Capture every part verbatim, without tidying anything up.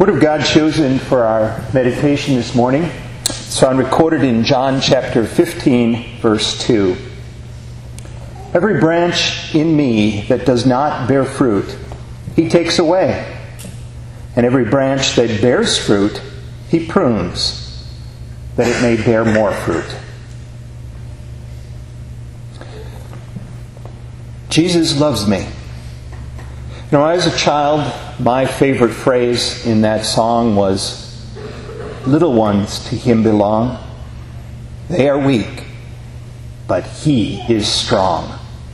Word of God chosen for our meditation this morning is found recorded in John chapter fifteen, verse two. Every branch in me that does not bear fruit, He takes away. And every branch that bears fruit, He prunes, that it may bear more fruit. Jesus loves me. You know, as a child, my favorite phrase in that song was, "Little ones to Him belong. They are weak, but He is strong."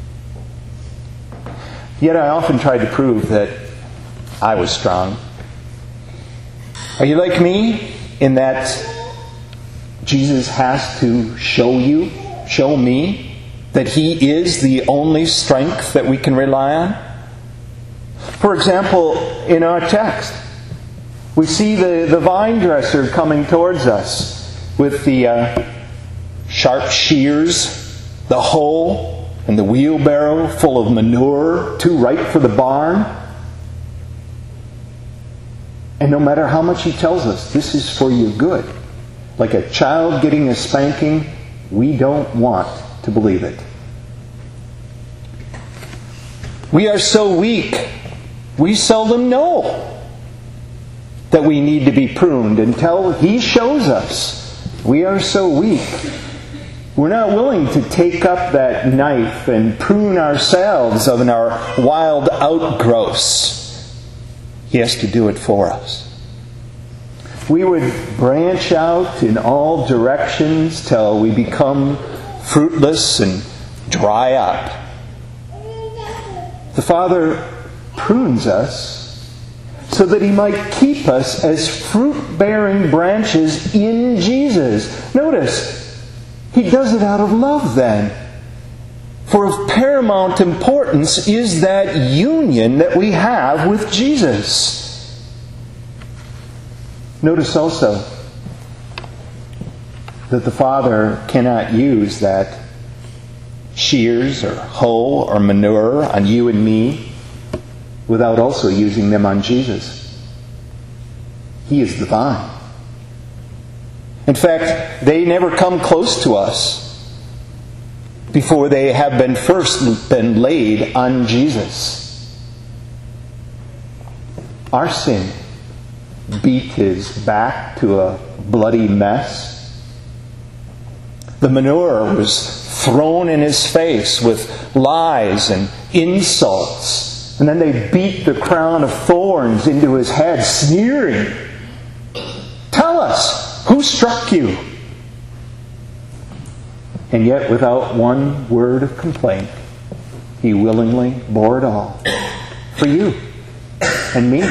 Yet I often tried to prove that I was strong. Are you like me in that Jesus has to show you, show me, that He is the only strength that we can rely on? For example, in our text, we see the, the vine dresser coming towards us with the uh, sharp shears, the hoe, and the wheelbarrow full of manure, too ripe for the barn. And no matter how much he tells us, this is for your good, like a child getting a spanking, we don't want to believe it. We are so weak, we seldom know that we need to be pruned until He shows us. We are so weak. We're not willing to take up that knife and prune ourselves of our wild outgrowths. He has to do it for us. We would branch out in all directions till we become fruitless and dry up. The Father prunes us so that He might keep us as fruit-bearing branches in Jesus. Notice, He does it out of love then. For of paramount importance is that union that we have with Jesus. Notice also that the Father cannot use that shears or hoe or manure on you and me without also using them on Jesus. He is the vine. In fact, they never come close to us before they have been first been laid on Jesus. Our sin beat His back to a bloody mess. The manure was thrown in His face with lies and insults. And then they beat the crown of thorns into His head, sneering. "Tell us, who struck you?" And yet, without one word of complaint, He willingly bore it all. For you and me.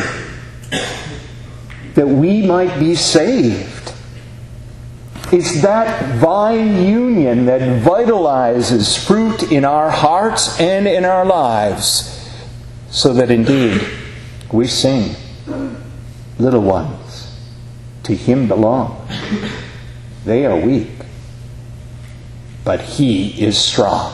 That we might be saved. It's that vine union that vitalizes fruit in our hearts and in our lives, so that indeed we sing, "Little ones, to Him belong. They are weak, but He is strong."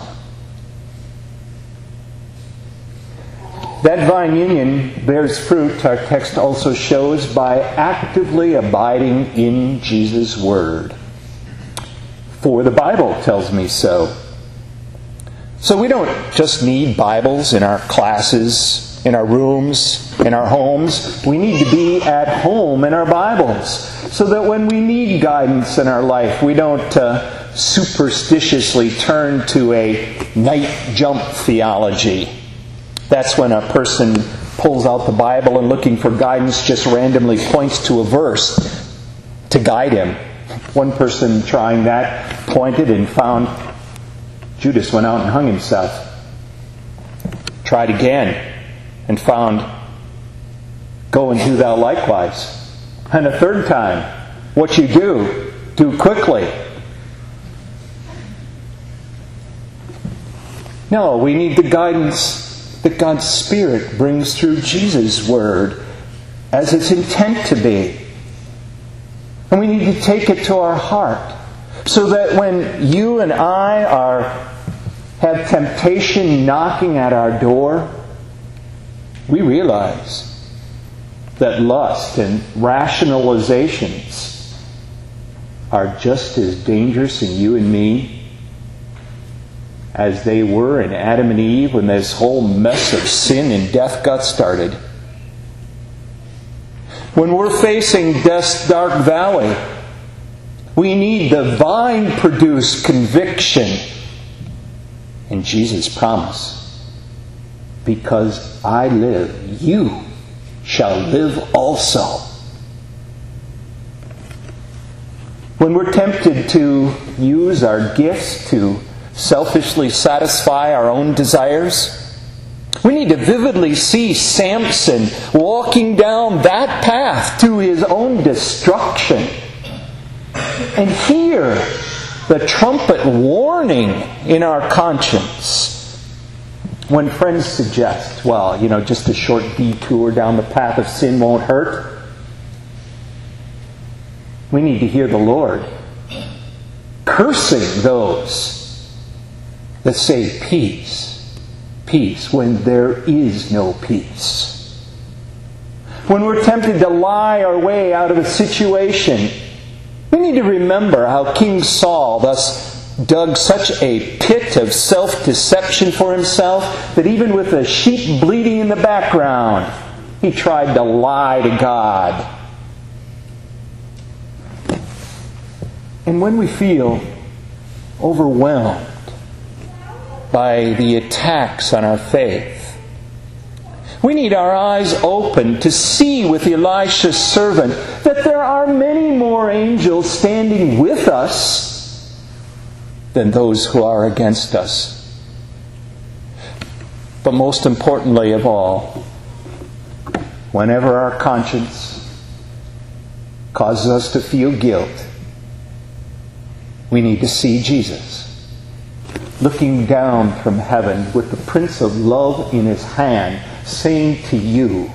That vine union bears fruit, our text also shows, by actively abiding in Jesus' Word. For the Bible tells me so. So we don't just need Bibles in our classes, in our rooms, in our homes. We need to be at home in our Bibles, so that when we need guidance in our life, we don't uh, superstitiously turn to a night jump theology. That's when a person pulls out the Bible and, looking for guidance, just randomly points to a verse to guide him. One person trying that pointed and found Judas went out and hung himself. Tried again and found, "Go and do thou likewise." And a third time, "What you do, do quickly." No, we need the guidance that God's Spirit brings through Jesus' Word as its intent to be. And we need to take it to our heart, so that when you and I are have temptation knocking at our door, we realize that lust and rationalizations are just as dangerous in you and me as they were in Adam and Eve when this whole mess of sin and death got started. When we're facing death's dark valley, we need the vine-produced conviction and Jesus' promise. Because I live, you shall live also. When we're tempted to use our gifts to selfishly satisfy our own desires, we need to vividly see Samson walking down that path to his own destruction and hear the trumpet warning in our conscience. When friends suggest, well, you know, just a short detour down the path of sin won't hurt, we need to hear the Lord cursing those that say peace, peace, when there is no peace. When we're tempted to lie our way out of a situation, we need to remember how King Saul thus dug such a pit of self-deception for himself that even with the sheep bleating in the background, he tried to lie to God. And when we feel overwhelmed by the attacks on our faith, we need our eyes open to see with Elisha's servant that there are many more angels standing with us than those who are against us. But most importantly of all, whenever our conscience causes us to feel guilt, we need to see Jesus looking down from heaven with the Prince of Love in his hand, saying to you,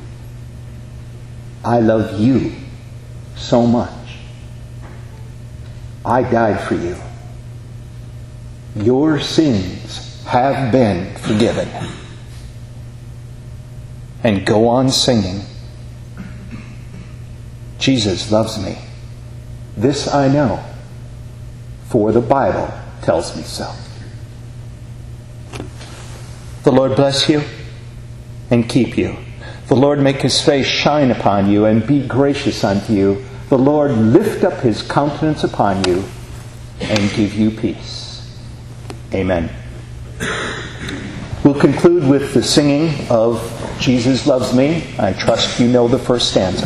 I love you so much. I died for you. Your sins have been forgiven. And go on singing, Jesus loves me. This I know, for the Bible tells me so. The Lord bless you and keep you. The Lord make his face shine upon you and be gracious unto you. The Lord lift up his countenance upon you and give you peace. Amen. We'll conclude with the singing of Jesus Loves Me. I trust you know the first stanza.